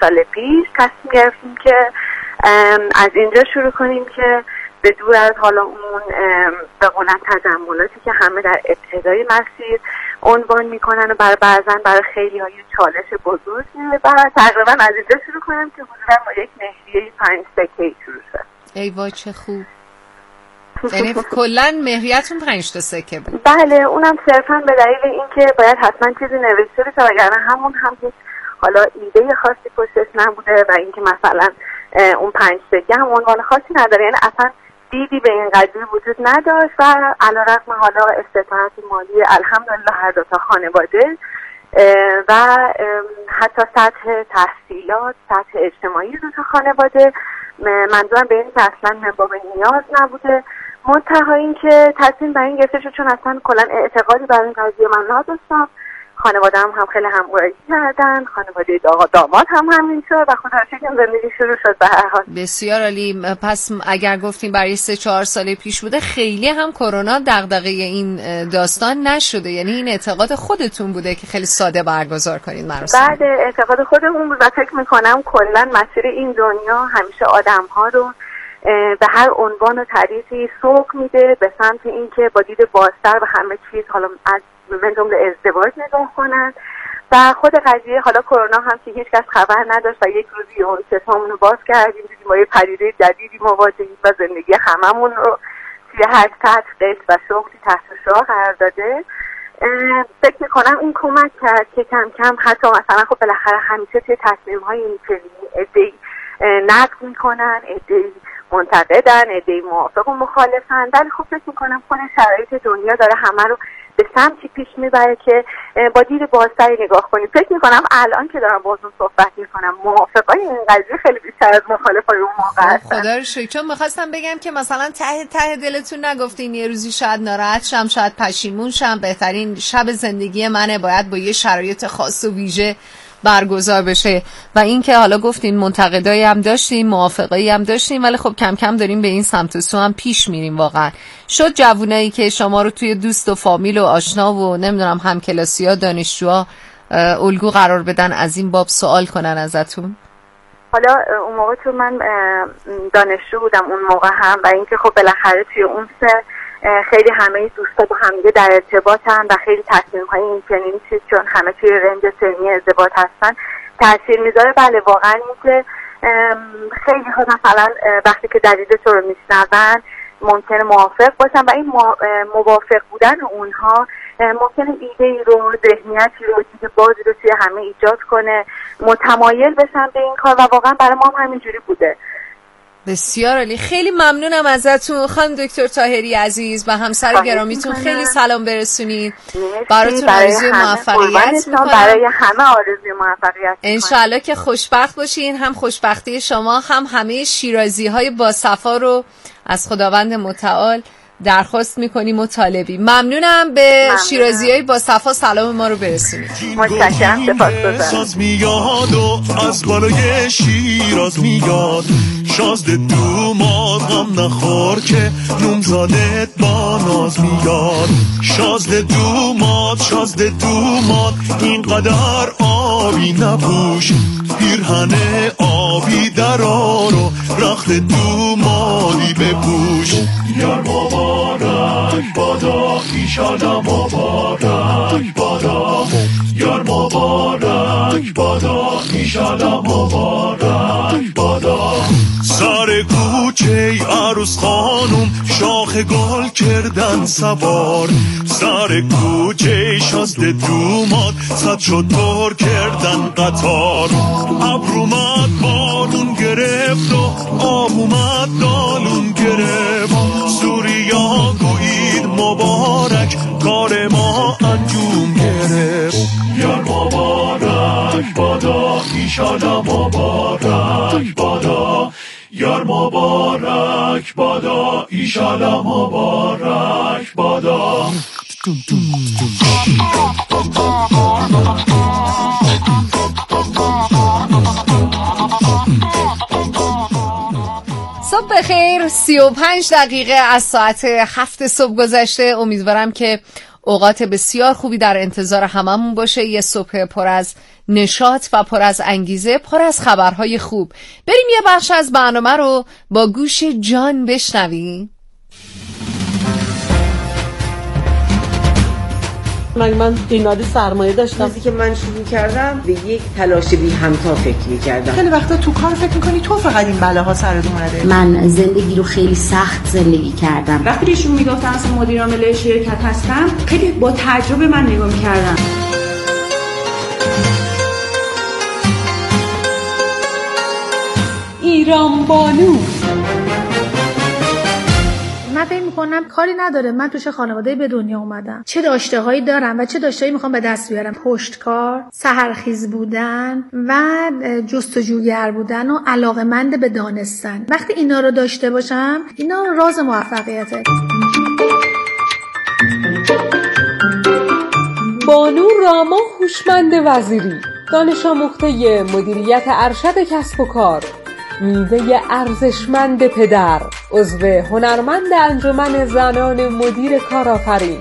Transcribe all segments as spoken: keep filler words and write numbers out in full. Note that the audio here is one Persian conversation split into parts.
سال پیش تصمیم گرفتیم که از اینجا شروع کنیم که به دور از حالا اون به قولن تجملاتی که همه در ابتدای مسیر عنوان میکنن و برای بعضن برای خیلی های چالش بزرگی و تقریبا از اینجا شروع کنیم که حدودا با یک مهریه پنج سکه‌ای شروع شد. ای وای چه خوب. یعنی کلن مهریتون پنج تا سکه بود؟ بله، اونم صرفا به دلیل اینکه باید حتما چیزی نوشته بشه وگرنه همون هم هیچ حالا ایده خاصی پشتش نبوده و اینکه مثلا اون پنج سکه هم عنوان خاصی نداره، یعنی اصلا دیدی به این قضیه وجود نداشت و علیرغم حالا استطاعت مالی الحمدلله هر دو تا خانواده و حتی سطح تحصیلات، سطح اجتماعی دو تا خانواده، منظورم به این که اصلا من باب نیاز نبوده، منتها این که تصمیم بر این گرفته شد چون اصلا کلا اعتقادی بر این قضیه من نداشتم. خانواده هم, هم خیلی همکاری کردن، خانواده داماد هم همین شد و خدا رو شکر زندگی شروع شد به هر حال. بسیار عالی. پس اگر گفتیم برای سه چهار سال پیش بوده، خیلی هم کرونا دغدغه این داستان نشده، یعنی این اعتقاد خودتون بوده که خیلی ساده برگزار کنید مراسم؟ بعد اعتقاد خودمون بود و فکر میکنم کلا مسیر این دنیا همیشه آدم ها رو به هر عنوان و تعریفی سوق میده به سمت اینکه با دید بازتر به همه چیز، حالا از من جمله ازدواج نگاه کنن و خود قضیه حالا کرونا هم که هیچ کس خبر نداشت و یک روزی اون چشممون رو باز کردیم دیدیم ما یه پدیده جدیدی مواجهیم و زندگی هممون رو توی هر سطح قید و شغلی تحت شعاع قرار داده. فکر میکنم این کمک کرد که کم کم حتی مثلا خب بالاخره همیشه توی تصمیم های این چنینی عده‌ای نقد میکنن، عده‌ای منتقدن، عده‌ای موافق و مخالفن، ولی خب فکر میکنم خود شرایط دنیا داره همه رو به سمتی پیش میبره که با دید بازتری نگاه کنیم. فکر میکنم الان که دارم باهاتون صحبت میکنم موافقای این قضیه خیلی بیشتر از مخالفای اون موقع هستن. خدا رو شکر. چون میخواستم بگم که مثلا ته ته دلتون نگفتین یه روزی شاید ناراحت شم، شاید پشیمون شم، بهترین شب زندگی منه، باید با یه شرایط خاص و ویژه برگزار بشه و این که حالا گفتین منتقدایی هم داشتیم، موافقایی هم داشتیم، ولی خب کم کم داریم به این سمت و سو هم پیش میریم. واقعا شد جوونایی که شما رو توی دوست و فامیل و آشنا و نمیدونم همکلاسی‌ها، دانشجوها الگو قرار بدن، از این باب سوال کنن ازتون؟ حالا اون موقع تو من دانشجو بودم اون موقع هم و اینکه خب بالاخره توی اون سه خیلی همه دوستا با هم در ارتباطن و خیلی تصمیم‌های این چنین چیز چون همه توی رنج سنی ارتباط هستن تاثیر میذاره. بله واقعا اینکه خیلی ها مثلا وقتی که دلیل تو رو میشنون ممکنه موافق باشن و این موافق بودن اونها ممکنه ایده‌ای رو، ذهنیتی رو، دید بازی رو توی همه ایجاد کنه، متمایل بشن به این کار و واقعا برای ما هم همینجوری بوده. بسیار عالی. خیلی ممنونم ازتون خانم دکتر طاهری عزیز و همسر گرامیتون. خیلی سلام برسونید. براتون آرزوی موفقیت میکنم. برای همه آرزوی موفقیت انشالله که خوشبخت باشین، هم خوشبختی شما هم همه شیرازی های با صفا رو از خداوند متعال درخواست میکنیم و طالبی. ممنونم. به شیرازی های با صفا سلام ما رو برسونید. متشکرم. سپاسگزارم. میاد و از بالای شیراز میاد، شازده دوماد غم نخور که نومزادت با ناز میاد. شازده دوماد شازده دوماد اینقدر آبی نپوش، پیرهن آبی درار و رخت دومادی بپوش. یار مبارک بادا ایشالا مبارک بادا، یار مبارک بادا ایشالا مبارک بادا. سر کوچه عروس خانم شاخ گل کردن سوار، سر کوچه شازده دوماد صد شتر کردن قطار. ابر اومد بارون گرفت و آب اومد دالون گرفت، سوریا گوید مبارک کار ما انجام گرفت. یار مبارک بادا ایشالا مبارک بادا، یار مبارک بادا ایشالا مبارک بادا. صبح بخیر. سی و پنج دقیقه از ساعت هفت صبح گذشته. امیدوارم که اوقات بسیار خوبی در انتظار هممون باشه. یه صبح پر از نشاط و پر از انگیزه، پر از خبرهای خوب. بریم یه بخش از برنامه رو با گوش جان بشنویم. من من قیمت سرمایه داشتم. چیزی که من شروع کردم به یک تلاش بی همتا فکر می‌کردم. خیلی وقتا تو کار فکر می‌کنی تو فقط این بلاها سرت اومده. من زندگی رو خیلی سخت زندگی کردم. وقتی ایشون میگفتن اصلا مدیر عامل شرکت هستم، خیلی با تعجب من نگاه می‌کردم. ایران بانو. من فکر میکنم کاری نداره من تو چه خانواده‌ای به دنیا اومدم، چه داشته‌هایی دارم و چه داشته‌هایی میخوام به دست بیارم. پشتکار، سحرخیز بودن و جستجوگر بودن و علاقه‌مند به دانستن. وقتی اینا رو داشته باشم، اینا راز موفقیته. بانو راما هوشمند وزیری، دانش آموخته مدیریت ارشد کسب و کار، میوه ارزشمند پدر، عضو هنرمند انجمن زنان مدیر کارآفرین.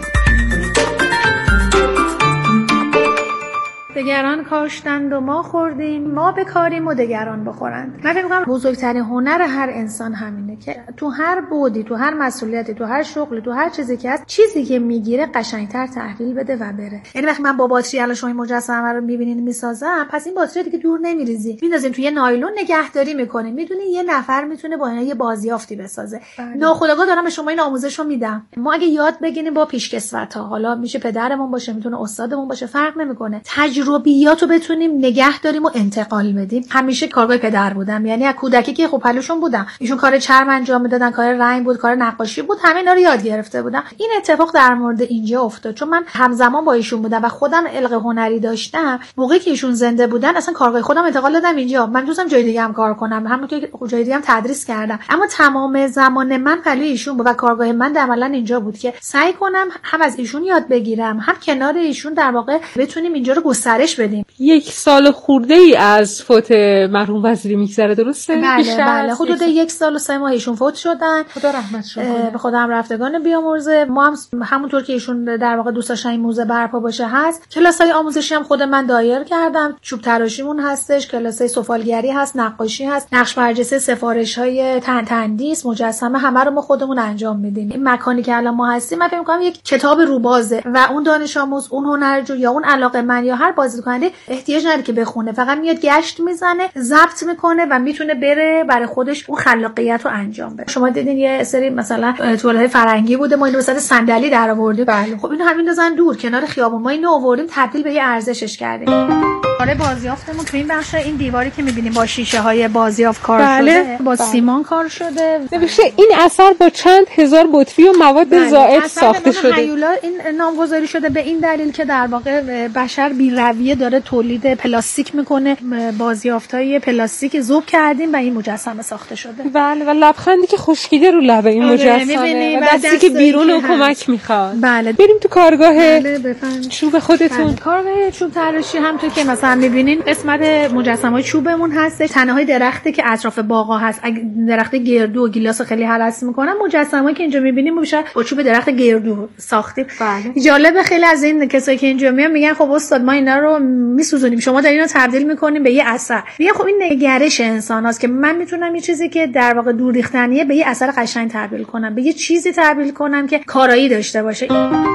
دگران کاشتند و ما خوردیم، ما بکاریم و دگران بخورند. من فکر می‌کنم بزرگترین هنر هر انسان همینه که تو هر بودی، تو هر مسئولیتی، تو هر شغلی، تو هر چیزی که هست، چیزی که میگیره قشنگتر تحویل بده و بره. یعنی وقتی من با باتری الان شما این مجسمه رو می‌بینین میسازم، پس این باتری دیگه دور نمیریزی، میندازین توی نایلون نگهداری می‌کنین. میدونی یه نفر میتونه با اینا یه بازیافتی بسازه. ناخودآگاه دارم به شما این آموزشو میدم. ما اگه یاد بگیریم با پیشکسوت‌ها، حالا میشه پدرمون باشه، میتونه استادمون باشه، فرق نمی‌کنه. تجربیاتو بتونیم نگه داریم و انتقال بدیم. همیشه کارگاه پدر بودم، یعنی از کودکی که خب پلوشون بودم، ایشون کار چرم انجام میدادن، کار رنگ بود، کار نقاشی بود، همه اینا رو یاد گرفته بودم. این اتفاق در مورد اینجا افتاد چون من همزمان با ایشون بودم و خودم علق هنری داشتم. موقعی که ایشون زنده بودن اصلا کارگاه خودم انتقال دادم اینجا. من دوستم جای دیگه هم کار کنم، همون که جای دیگه هم تدریس کردم، اما تمام زمان من پلوی ایشون بود و کارگاه من عملاً اینجا بود که سعی کنم هم از ایشون یاد بگیرم، هم کنار ایشون در واقع بتونیم اینجا رو گسترش بدیم. یک سال خورده ای از فوت مرحوم وزیری میگذره، درسته؟ بله بله، حدود یک سال و سه ماه ایشون فوت شدن. خدا رحمتشون کنه. به خدا هم رفتگان بیامرزه. ما هم همونطور که ایشون در واقع دوست داشتن این موزه برپا باشه هست. کلاسای آموزشی هم خود من دایر کردم. چوب تراشیمون هستش، کلاسای سفالگری هست، نقاشی هست، نقش برجسته، سفارش‌های تن تندیس، مجسمه، همه رو ما خودمون انجام میدیم. این مکانی که الان ما هستیم من فکر می‌کنم یک کتاب روبازه و اون دانش آموز، اون هنرجو یا اون علاقه‌مند یا هر بازیکننده احتیاج نداره که بخونه، فقط میاد گشت میزنه، ضبط میکنه و میتونه بره برای خودش اون خلاقیت رو انجام بده. شما دیدین یه سری مثلا توالهای فرنگی بوده، ما اینو به صورت صندلی در آوردیم. بله. خب اینو همین دزن دور کنار خیابون، ما اینو آوردیم تبدیل به یه ارزشش کردیم. آره بازیافتمون تو این بخش، این دیواری که میبینیم با شیشه های بازیافت کار بله. شده، با بله. سیمان کار شده. نوشته این اثر با چند هزار بطری و مواد بله. زائد ساخته شده. هیولا این نامگذاری شده به این دلیل که در واقع بشر بی‌رویه داره تولید پلاستیک میکنه، بازیافتای پلاستیک ذوب کردیم و این مجسمه ساخته شده. بله. و لبخندی که خشکیده رو لب این مجسمه و دستی که بیرون و کمک میخواد. بله. بریم تو کارگاه بله چوب خودتون. بله. کارگاه چوب تراشی همونطور که مثلا میبینین قسمت مجسمه‌های چوبمون هستش، تنه‌های درختی که اطراف باغا هست، اگه درخت گردو و گیلاس خیلی هرس میکنن، مجسمه‌ای که اینجا میبینیم بیشتر با چوب درخت گردو ساختیم. بله. جالب خیلی از این کسایی که اینجا میان میگن خب استاد ما اینا رو میسوزونیم، شما دارین اینو تبدیل میکنیم به یه اثر. میگم خب این نگرش انساناست که من میتونم یه چیزی که در واقع دور ریختنیه به یه اثر قشنگ تبدیل کنم، به یه چیزی تبدیل کنم که کارایی داشته باشه.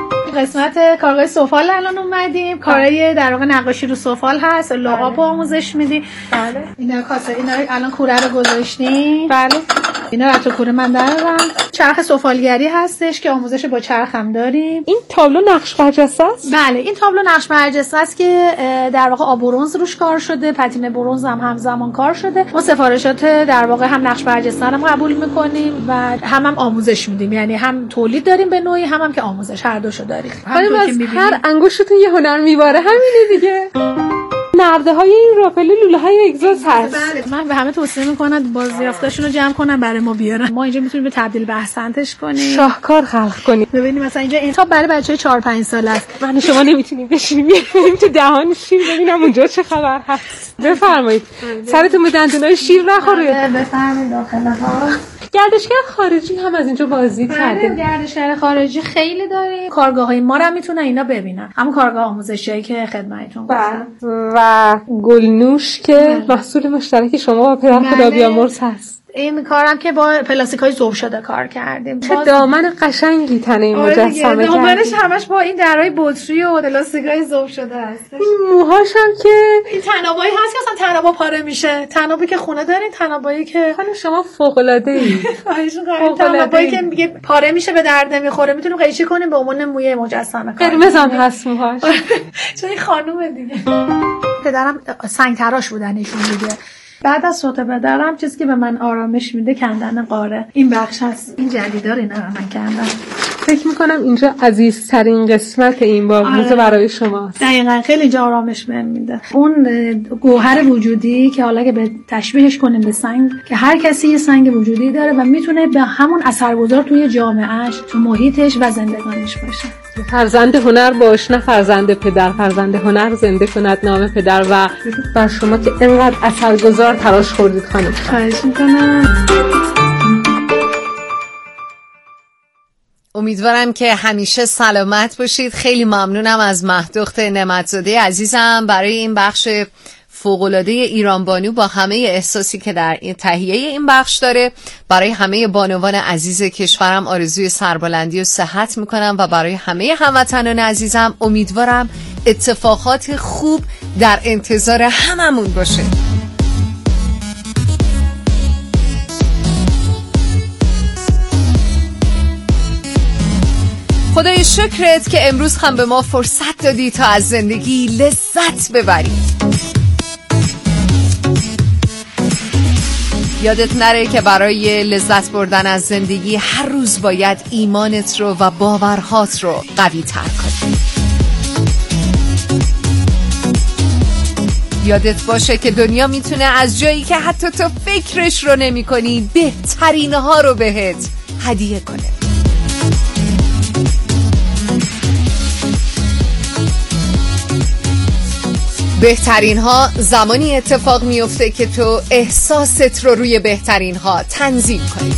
قسمت کارگاه سفال الان اومدیم، کارای در واقع نقاشی رو سفال هست، لعاب آموزش میدیم. بله. اینا کاسه، اینا الان کوره رو گذاشتیم. بله. اینا رو تو کوره من دارم. چرخ سفالگری هستش که آموزش با چرخ هم داریم. این تابلو نقش برجسته است؟ بله، این تابلو نقش برجسته است که در واقع آب برنز روش کار شده، پتین برنز هم همزمان کار شده. ما سفارشات در واقع هم نقش برجسته هم قبول میکنیم و هم هم آموزش میدیم، یعنی هم تولید داریم به نوعی، هم هم که آموزش، هر دوشو داریم. هر انگشتتون یه هنر میباره، همینه دیگه. نرده های این راپله لوله های اگزوز هست. بله. من به همه توصیه میکنم بازیافتاشون رو جمع کنن برای ما بیارن. ما اینجا میتونیم به تبدیل به احسنتش کنیم، شاهکار خلق کنیم. ببینید مثلا اینجا این تاپ برای بچهای چهار پنج ساله است. من شما نمیتونیم بشینیم بریم تو دهان شیر ببینم اونجا چه خبر هست. بفرمایید. سرتون به دندونای شیر نخوره. بفرمایید داخل ها. گردشگر خارجی هم از اینجا بازی کرده. گردشگر خارجی خیلی داریم. کارگاه‌های ما رو میتونن اینا ببینن. همون کارگاه آموزشی که خدمتتون گفتم. و گلنوش که محصول مشترک شما با پدر خدا بیامرز هست. این کارم که با پلاستیکای ذوب شده کار کردیم. چه دامن قشنگی تنه این مجسمه کردیم. دامنش همش با این درای بطری و پلاستیکای ذوب شده است. این موهاش هم که این تنابایی هست که اصلا تنابا پاره میشه. تنابی که خونه دارین، تنابایی که خانم شما فوق العاده ای. خواهش می‌کنم. تنابایی که میگه پاره میشه به درد نمیخوره، میتونیم قیچی کنیم به عنوان موی مجسمه. قرمز هم هست موهاش. چون این خانومه دیگه. پدرم سنگ تراش بودن ایشون دیگه. بعد از فوت پدرم چیزی که به من آرامش میده کندن قاره. این بخش هست. این جلیدا رو اینا رو من کندم. فکر میکنم اینجا عزیزترین قسمت این باغ آره. برای شماست. دقیقاً خیلی اینجا آرامش بهم میده. اون گوهر وجودی که حالا که به تشبیهش کنیم به سنگ، که هر کسی یه سنگ وجودی داره و میتونه به همون اثرگذار توی جامعهش، تو محیطش و زندگانیش باشه. فرزند هنر باش، نه فرزند پدر. فرزند هنر زنده کند نام پدر. و بر شما که اینقدر اثرگذار تلاش خوردید خانم. خواهش میکنم. امیدوارم که همیشه سلامت باشید. خیلی ممنونم از مهدخت نعمتزاده عزیزم برای این بخش فوق‌العاده ایران بانو با همه احساسی که در این تهیه این بخش داره. برای همه بانوان عزیز کشورم آرزوی سربلندی و صحت میکنم و برای همه هموطنان عزیزم امیدوارم اتفاقات خوب در انتظار هممون باشه. خدای شکرت که امروز هم به ما فرصت دادی تا از زندگی لذت ببریم. یادت نره که برای لذت بردن از زندگی هر روز باید ایمانت رو و باورهات رو قوی تر کنی. یادت باشه که دنیا میتونه از جایی که حتی تو فکرش رو نمی کنی بهترین ها رو بهت هدیه کنه. بهترین ها زمانی اتفاق میفته که تو احساست رو روی بهترین ها تنظیم کنی.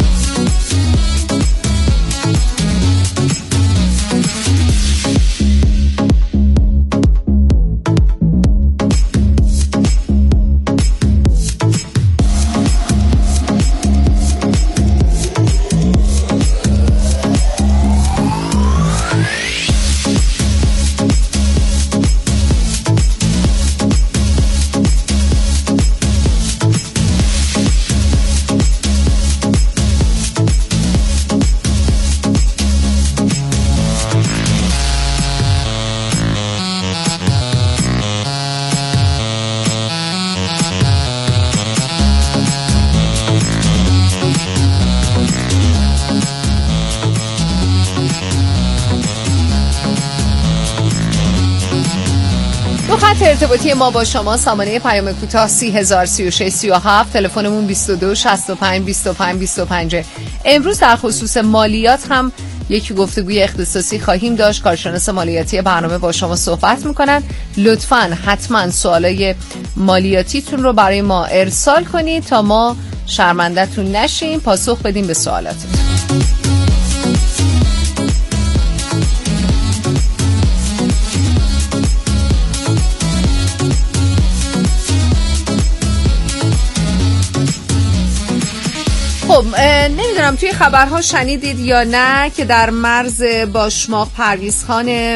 ارتباطی ما با شما سامانه پیام کوتاه سی هزار سی و شش سی و هفت، تلفنمون بیست و دو شصت و پنج بیست و پنج بیست و پنج. امروز در خصوص مالیات هم یک گفتگوی اختصاصی خواهیم داشت. کارشناس مالیاتی برنامه با شما صحبت میکنن. لطفاً حتما سوالای مالیاتیتون رو برای ما ارسال کنید تا ما شرمنده‌تون نشیم، پاسخ بدیم به سوالاتتون. خب نمیدونم توی خبرها شنیدید یا نه که در مرز باشماق پرویزخان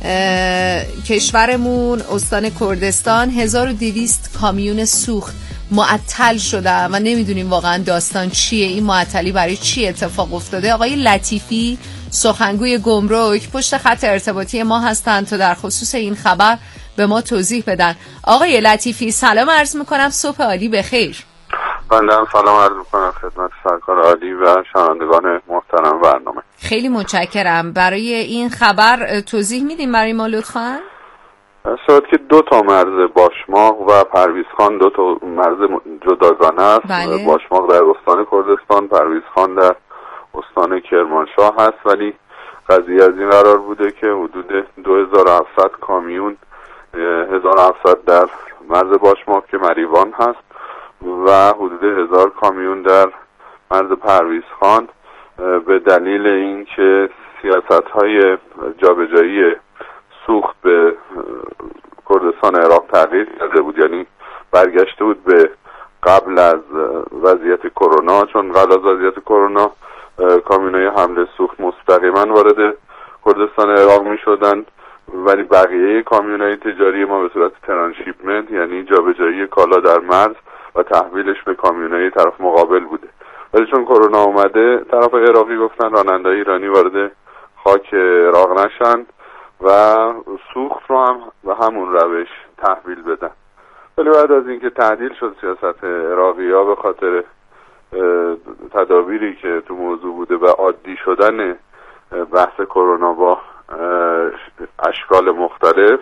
کشورمون استان کردستان هزار و دویست کامیون سوخت معطل شده و نمیدونیم واقعا داستان چیه، این معطلی برای چی اتفاق افتاده. آقای لطیفی سخنگوی گمرک پشت خط ارتباطی ما هستن تا در خصوص این خبر به ما توضیح بدن. آقای لطیفی سلام عرض میکنم، صبح عالی بخیر. بنده هم سلام عرض میکنم خدمت سرکار عالی و شنوندگان محترم برنامه. خیلی متشکرم. برای این خبر توضیح میدیم برای ما لطفاً؟ صورت که دو تا مرز باشماق و پرویزخان دو تا مرز جداگانه است. بله. باشماق در استان کردستان، پرویزخان در استان کرمانشاه هست، ولی قضیه از این قرار بوده که حدود دو هزار و هفتصد کامیون هزار و هفتصد در مرز باشماق که مریوان هست و حدود هزار کامیون در مرز پرویز خان به دلیل اینکه سیاست‌های جابجایی سوخت به کردستان عراق تغییر کرده بود، یعنی برگشته بود به قبل از وضعیت کرونا، چون قبل از وضعیت کرونا کامیون‌های حمل سوخت مستقیما وارد کردستان عراق می‌شدند، ولی بقیه کامیون‌های تجاری ما به صورت ترانشیپمنت، یعنی جابجایی کالا در مرز و تحویلش به کامیون‌های طرف مقابل بوده. ولی چون کرونا اومده، طرف عراقی گفتن راننده‌های ایرانی وارد خاک عراق نشن و سوخت رو هم به همون روش تحویل بدن. ولی بعد از اینکه تعدیل شد سیاست عراقی‌ها به خاطر تدابیری که تو موضوع بوده و عادی شدن بحث کرونا با اشکال مختلف،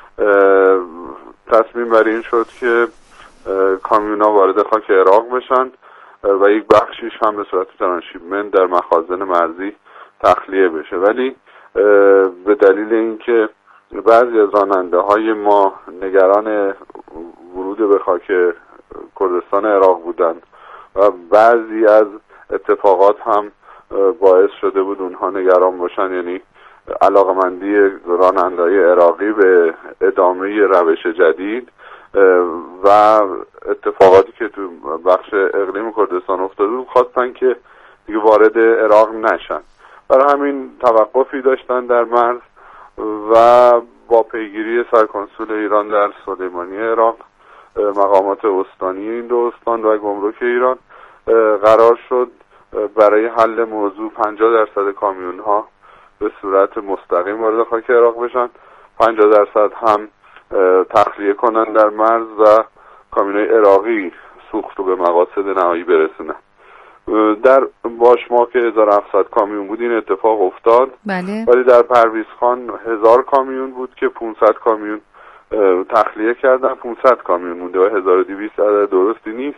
تصمیم بر این شد که کامیونا وارد خاک عراق بشن و یک بخشیش هم به صورت ترانشیپمنت در مخازن مرزی تخلیه بشه. ولی به دلیل اینکه بعضی از راننده های ما نگران ورود به خاک کردستان عراق بودن و بعضی از اتفاقات هم باعث شده بود اونها نگران باشن، یعنی علاقمندی راننده‌های عراقی به ادامه روش جدید و اتفاقاتی که تو بخش اقلیم کردستان افتاده بود، خواستن که دیگه وارد عراق نشن. برای همین توقفی داشتن در مرز و با پیگیری سرکنسول ایران در سلیمانی عراق، مقامات استانی این دو استان و گمرک ایران قرار شد برای حل موضوع پنجاه درصد کامیون ها به صورت مستقیم وارد خاک عراق بشن، پنجاه درصد هم تخلیه کنن در مرز و کامیونای عراقی سوخت رو به مقاصد نهایی برسونن. در باشماه که هزار و هفتصد کامیون بود این اتفاق افتاد. بله. ولی در پرویز خان هزار کامیون بود که پانصد کامیون تخلیه کردن، پانصد کامیون مونده و هزار و دویست عدد درستی نیست.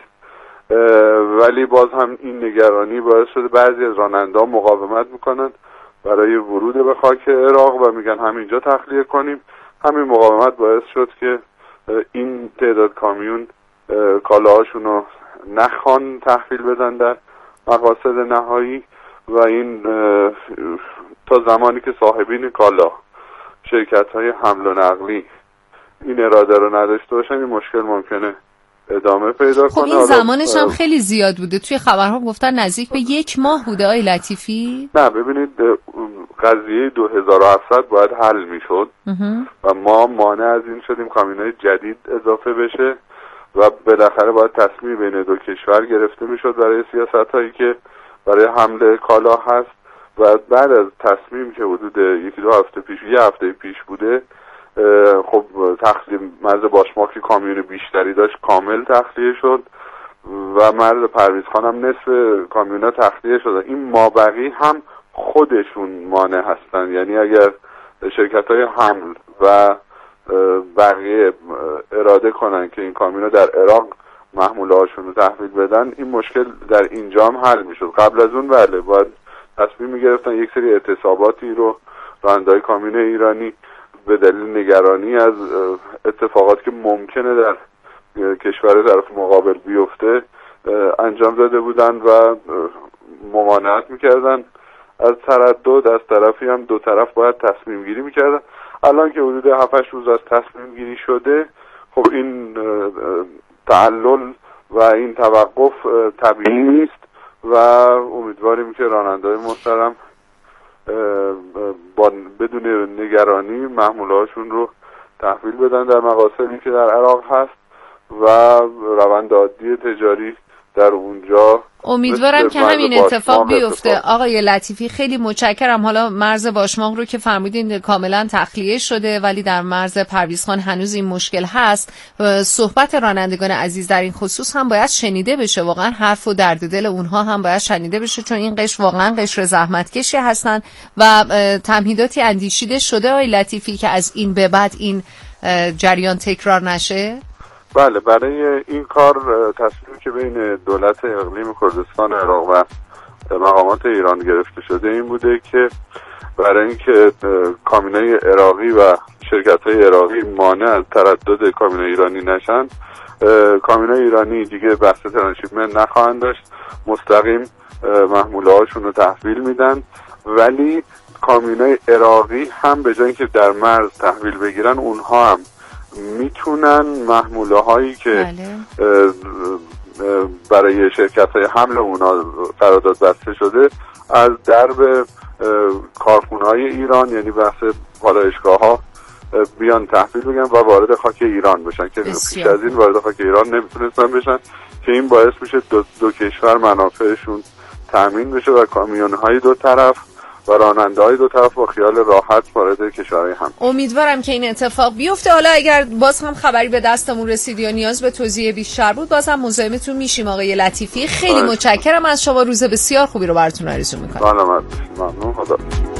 ولی باز هم این نگرانی باعث شده بعضی از راننده‌ها مقاومت میکنن برای ورود به خاک عراق و میگن همینجا تخلیه کنیم. همین مقاومت باعث شد که این تعداد کامیون کالاهاشون رو نخوان تحویل بدن در مقاصد نهایی و این تا زمانی که صاحبین کالا، شرکت‌های حمل و نقلی این اراده رو نداشته باشن، این مشکل ممکنه ادامه پیدا خب کنه. این زمانش هم خیلی زیاد بوده، توی خبرها گفتن نزدیک به یک ماه بوده. آی لطیفی نه ببینید قضیه دو هزار و هفتصد باید حل میشد و ما مانع از این شدیم کامیونای جدید اضافه بشه و بالاخره باید تصمیم بین دو کشور گرفته میشد برای سیاست هایی که برای حمل کالا هست و بعد از تصمیم که حدود یکی دو هفته پیش یه هفته پیش بوده، خب تخلیه مرز باشماه که کامیون بیشتری داشت کامل تخلیه شد و مرز پرویز خان هم نصف کامیونا تخلیه شد. این مابقی هم خودشون مانع هستن، یعنی اگر شرکت های حمل و بقیه اراده کنن که این کامیونا در عراق محموله هاشون رو تحویل بدن، این مشکل در اینجا هم حل میشد. قبل از اون بله باید تصمیم میگرفتن یک سری اعتصاباتی رو راننده‌های کامیون ایرانی به دلیل نگرانی از اتفاقاتی که ممکنه در کشور طرف مقابل بیفته انجام داده بودن و ممانعت میکردن از تردد، از طرفی هم دو طرف باید تصمیم گیری میکردن. الان که حدود هفت هشت روز از تصمیم گیری شده، خب این تعلل و این توقف طبیعی نیست و امیدواریم که راننده‌های محترم با بدون نگرانی محمولهاشون رو تحویل بدن در مقاصدی که در عراق هست و روند عادی تجاری در اونجا. امیدوارم که همین اتفاق بیفته. آقای لطیفی خیلی متشکرم. حالا مرز باشماق رو که فرمودین کاملا تخلیه شده ولی در مرز پرویز خان هنوز این مشکل هست. صحبت رانندگان عزیز در این خصوص هم باید شنیده بشه، واقعا حرف و درد دل اونها هم باید شنیده بشه، چون این قشر واقعا قشر زحمتکشی هستن و تمهیداتی اندیشیده شده آقای لطیفی که از این به بعد این جریان تکرار نشه. بله، برای این کار تصمیمی که بین دولت اقلیم کردستان عراق و مقامات ایران گرفته شده این بوده که برای اینکه کامیونای عراقی و شرکت‌های عراقی مانع از تردد کامیونای ایرانی نشن، کامیونای ایرانی دیگه بحث ترانسشیپمنت نخواهند داشت، مستقیم محموله هاشون رو تحویل میدن. ولی کامیونای عراقی هم به جای اینکه در مرز تحویل بگیرن، اونها هم میتونن محموله هایی که بله. برای شرکت های حمل اونا قرارداد بسته شده از درب کارخونه های ایران، یعنی بحث پالایشگاه ها، بیان تحویل بگن و وارد خاک ایران بشن که پیش از این وارد خاک ایران نمیتونستن بشن، که این باعث میشه دو, دو کشور منافعشون تامین بشه و کامیون های دو طرف و راننده های دو طرف با خیال راحت وارد کشورهای هم. امیدوارم که این اتفاق بیفته. حالا اگر باز هم خبری به دستمون رسید یا نیاز به توضیح بیشتر بود، باز هم مزاحمتون میشیم آقای لطیفی. خیلی آه. متشکرم از شما، روز بسیار خوبی رو براتون آرزو میکنم. سلامت باشید. ممنون. خدا.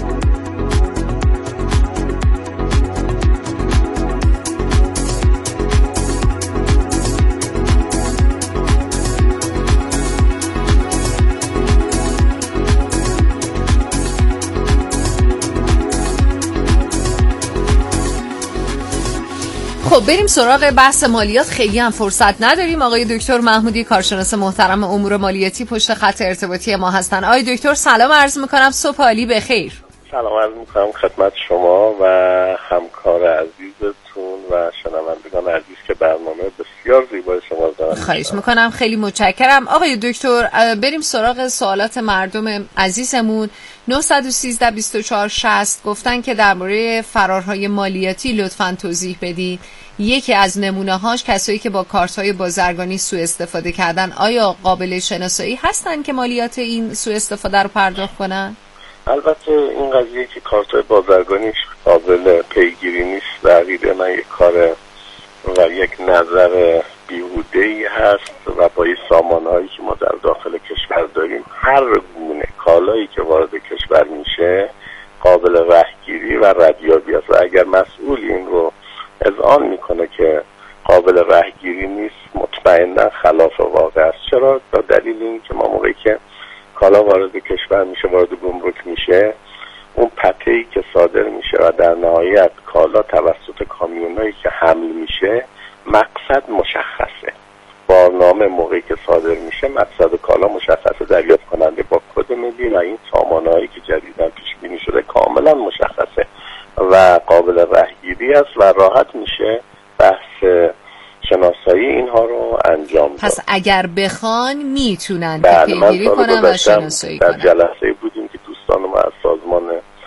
خب بریم سراغ بحث مالیات، خیلی هم فرصت نداریم. آقای دکتر محمودی، کارشناس محترم امور مالیاتی، پشت خط ارتباطی ما هستن. آقای دکتر سلام عرض میکنم، صبح عالی بخیر. سلام عرض میکنم خدمت شما و همکار عزیزتون و شنوندگان عزیز که برنامه بسیار زیبای شما دارن. خواهش میکنم، خیلی متشکرم. آقای دکتر بریم سراغ سوالات مردم عزیزمون. نه یک سه دو چهار شصت گفتن که درباره فرارهای مالیاتی لطفاً توضیح بدید. یکی از نمونه‌هاش کسایی که با کارت‌های بازرگانی سوء استفاده کردن، آیا قابل شناسایی هستن که مالیات این سوء استفاده رو پرداخت کنن؟ البته این قضیه که کارت‌های بازرگانی قابل پیگیری نیست، در عقیده من یک کار و یک نظر بیهوده‌ای هست و با این سامانهایی که ما در داخل کشور داریم، هر گونه کالایی که وارد کشور میشه قابل رهگیری و ردیابی است و اگر مسئول این رو اذعان میکنه که قابل رهگیری نیست، مطمئنا خلاف واقع است. چرا؟ به دلیل این که ما موقعی که کالا وارد کشور میشه، وارد گمرک میشه، اون پته‌ای که صادر میشه و در نهایت کالا توسط کامیونایی که حمل میشه، مقصد مشخصه. بارنامه موقعی که صادر میشه مقصد کالا مشخصه، دریافت کننده با کد ملی و این سامانه‌ای که جدیداً پیش بینی شده کاملا مشخصه و قابل رهگیری است و راحت میشه بحث شناسایی اینها رو انجام داد. پس اگر بخوان میتونن پیگیری کنن و شناسایی کنن. در جلسه بودیم که دوستان ما از سازمان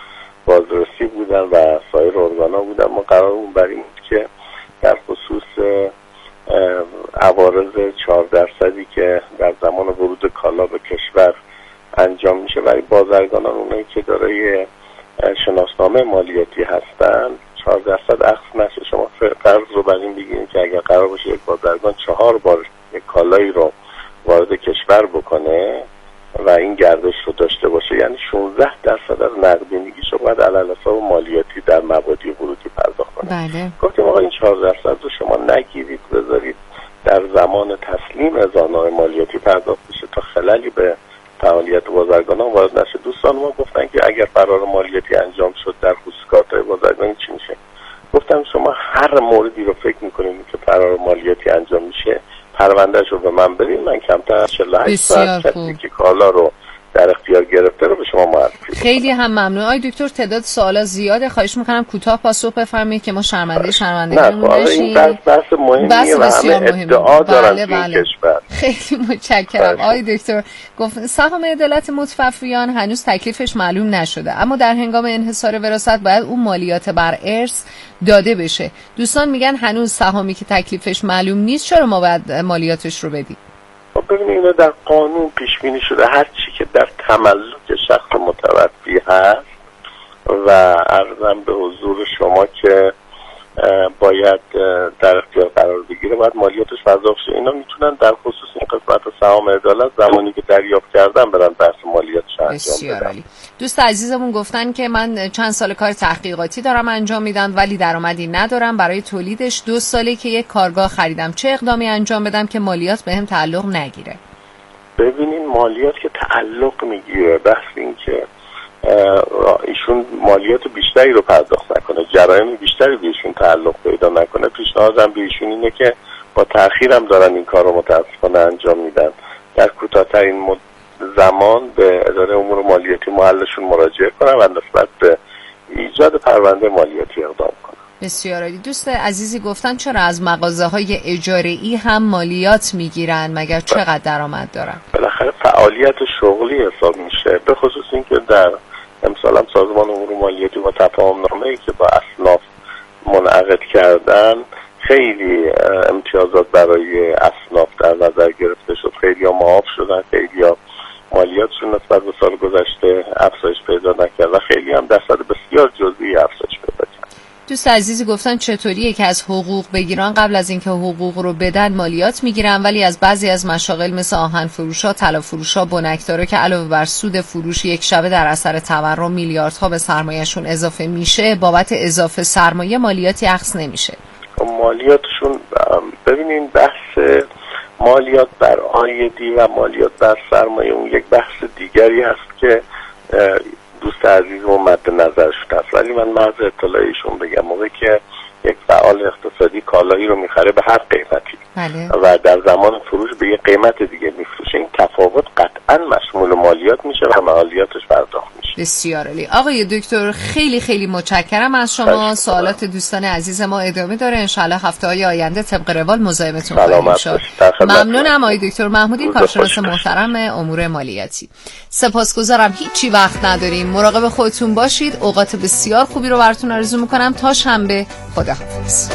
بازرسی بودن و سایر ارگانا بودن، ما قرارمون بر این بود که در خصوص عوارض چهار درصدی که در زمان ورود کالا به کشور انجام میشه برای بازرگانان، اونایی که دارای شناسنامه مالیاتی هستن، چهار درصد اخذ نشه. شما فرض رو بر این بگیرید که اگر قرار باشه یک بازرگان چهار بار یک کالایی رو وارد کشور بکنه و این گردش رو داشته باشه، یعنی شانزده درصد از نقدینگیش رو باید علی حساب مالیاتی در مبادی ورودی پرداخت کنه. بله. گفتیم آقا این چهار درصد رو شما نگیرید، بذارید در زمان تسلیم اظهارنامه مالیاتی پرداخت بشه تا خللی به فعالیت بازرگانان وارد نشه. دوستان ما گفتن که اگر فرار مالیاتی انجام شد در خصوص کارت‌های بازرگانی چی میشه؟ گفتم شما هر موردی رو فکر میکنید که فرار مالیاتی انجام میشه، پروندهش رو به من بدین، من کمتر از چهل و هشت ساعت کسی که کالا رو در اختیار گرفته رو به شما معرفی. خیلی هم ممنون. آقای دکتر تعداد سوالا زیاده، خواهش میکنم کوتاه پاسخ بفرمایید که ما شرمنده شرمندگیمون نشیم. این بحث بحث مهمیه و همه ادعا دارن بله بله. این کشور. خیلی متشکرم. آقای دکتر گفت سهام عدالت متوفیان هنوز تکلیفش معلوم نشده، اما در هنگام انحصار وراثت باید اون مالیات بر ارث داده بشه. دوستان میگن هنوز سهامی که تکلیفش معلوم نیست، چرا ما باید مالیاتش رو بدیم؟ ببینید اینو در قانون پیش بینی شده، هر چی که در تملک شخص متوفی هست و عرضم به حضور شما که باید در اختیار قرار بگیره باید مالیاتش پرداخت شه. اینا میتونن در خصوص این قسمت سهام عدالت زمانی که دریافت کردن برن بحث مالیاتش انجام بدن. دوست عزیزمون گفتن که من چند سال کار تحقیقاتی دارم انجام میدم ولی درآمدی ندارم، برای تولیدش دو ساله که یک کارگاه خریدم، چه اقدامی انجام بدم که مالیات بهم تعلق نگیره؟ ببینین مالیات که تعلق میگیره، بحث این که ایشون مالیات بیشتری رو پرداخت نکنه، جرایم بیشتری به ایشون تعلق پیدا نکنه، پیشنهادم به ایشون اینه که با تأخیر هم دارن این کار رو متاسفانه انجام میدن. در کوتاه‌ترین مد... زمان به اداره امور مالیاتی محلشون مراجعه کنن و نسبت به ایجاد پرونده مالیاتی اقدام کنن. بسیار عالی. دوست عزیزی گفتن چرا از مغازه‌های اجاره‌ای هم مالیات میگیرن، مگر چقدر درآمد دارن؟ بالاخره فعالیت شغلی حساب میشه، به خصوص اینکه در امسال هم سازمان امور مالیاتی با تفاهم نامه‌ای که با اصناف منعقد کردن خیلی امتیازات برای اصناف در نظر گرفته شد. خیلی ها معاف شدن، خیلی ها مالیاتشون نسبت به سال گذشته افزایش پیدا نکرد و خیلی هم درصد بسیار جزئی افزایش پیدا کرد. دوست عزیزی گفتن چطوریه که از حقوق بگیرن قبل از اینکه حقوق رو بدن مالیات میگیرن، ولی از بعضی از مشاغل مثل آهن فروشا، طلا فروشا، بنکدارا که علاوه بر سود فروش یک شبه در اثر تورم میلیاردها به سرمایه‌شون اضافه میشه، بابت اضافه سرمایه مالیاتی اخذ نمیشه. مالیاتشون ببینین بحث مالیات بر عایدی و مالیات بر سرمایه اون یک بحث دیگری هست که دوست عزیزم مد نظرشون هست، ولی من محض اطلاعیشون بگم موقعی که یک فعال اقتصادی کالایی رو میخره به هر قیمتی بله. و در زمان فروش به یک قیمت دیگه میفروشه، این تفاوت قطعا مشمول مالیات میشه و مالیاتش پرداخت میشه. بسیار عالی. آقای دکتر خیلی خیلی متشکرم از شما. سوالات دوستان عزیز ما ادامه داره، انشالله هفته های آینده طبق روال مزاحمتون خواهیم شد. ممنونم آقای دکتر محمودی، کارشناس محترم امور مالیاتی. سپاسگزارم. هیچی وقت نداریم، مراقب خودتون باشید. اوقات بسیار خوبی رو براتون آرزو میکنم. تا شنبه، خداحافظ.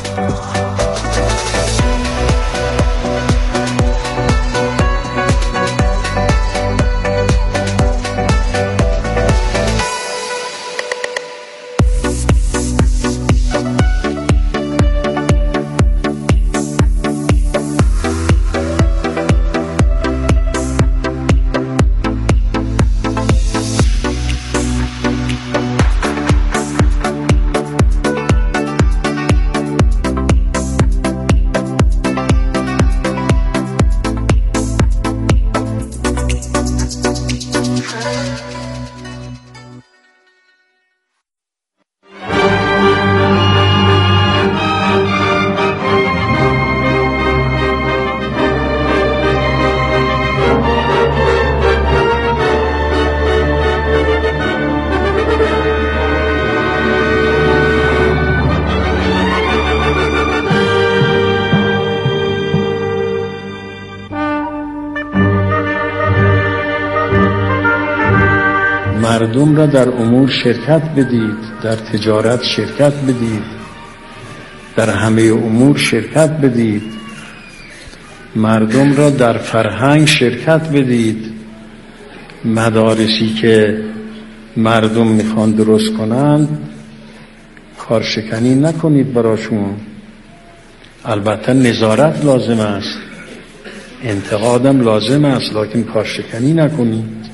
مردم را در امور شرکت بدید، در تجارت شرکت بدید، در همه امور شرکت بدید. مردم را در فرهنگ شرکت بدید. مدارسی که مردم میخوان درست کنند کارشکنی نکنید براشون. البته نظارت لازم است، انتقادم لازم است، لکن کارشکنی نکنید.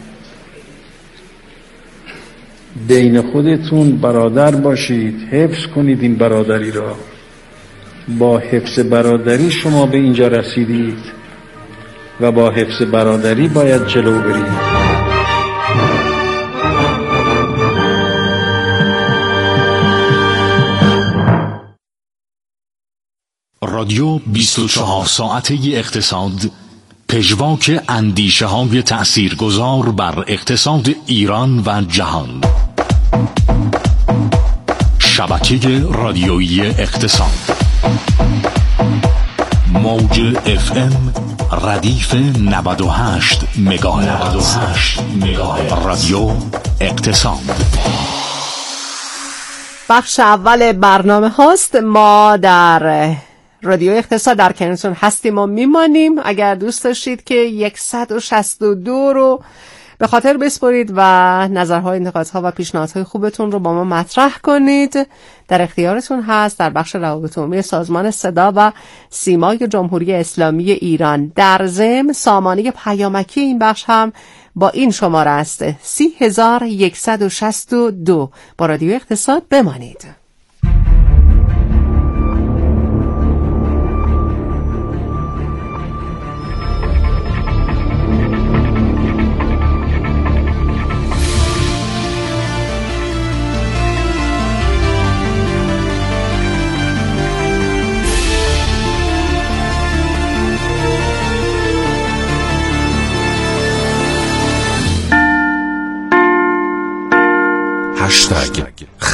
بین خودتون برادر باشید، حفظ کنید این برادری را. با حفظ برادری شما به اینجا رسیدید و با حفظ برادری باید جلو برید. رادیو بیست و چهار ساعته اقتصاد، پژواک اندیشه های تأثیرگذار بر اقتصاد ایران و جهان. شبکه رادیویی اقتصاد، موج اف ام ردیف نود و هشت مگاهرتز. رادیو اقتصاد. بخش اول برنامه هاست. ما در رادیو اقتصاد در کنارتون هستیم و میمانیم. اگر دوست داشتید که صد و شصت و دو رو به خاطر بسپرید و نظرهای، انتقادها و پیشنهادهای خوبتون رو با ما مطرح کنید، در اختیارتون هست. در بخش روابط عمومی سازمان صدا و سیمای جمهوری اسلامی ایران. در ضمن سامانه پیامکی این بخش هم با این شماره است: سی هزار و صد و شصت و دو. با رادیو اقتصاد بمانید.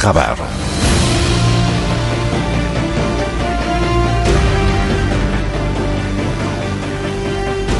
خبر.